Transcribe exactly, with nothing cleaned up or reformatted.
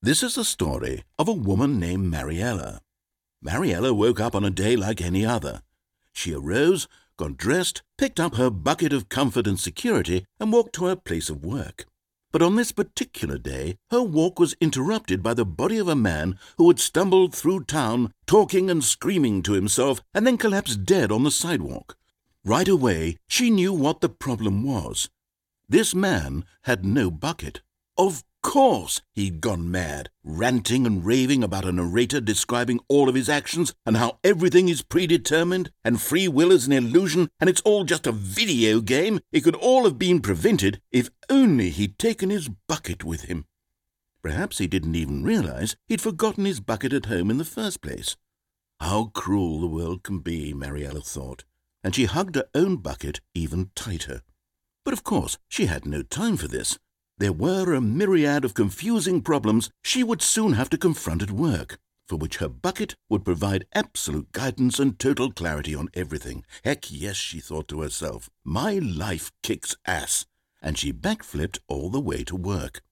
This is the story of a woman named Mariella. Mariella woke up on a day like any other. She arose, got dressed, picked up her bucket of comfort and security, and walked to her place of work. But on this particular day, her walk was interrupted by the body of a man who had stumbled through town, talking and screaming to himself, and then collapsed dead on the sidewalk. Right away, she knew what the problem was. This man had no bucket. Of course he'd gone mad, ranting and raving about a narrator describing all of his actions and how everything is predetermined and free will is an illusion and it's all just a video game. It could all have been prevented if only he'd taken his bucket with him. Perhaps he didn't even realize he'd forgotten his bucket at home in the first place. How cruel the world can be, Mariella thought, and she hugged her own bucket even tighter. But of course she had no time for this. There were a myriad of confusing problems she would soon have to confront at work, for which her bucket would provide absolute guidance and total clarity on everything. Heck yes, she thought to herself, my life kicks ass. And she backflipped all the way to work.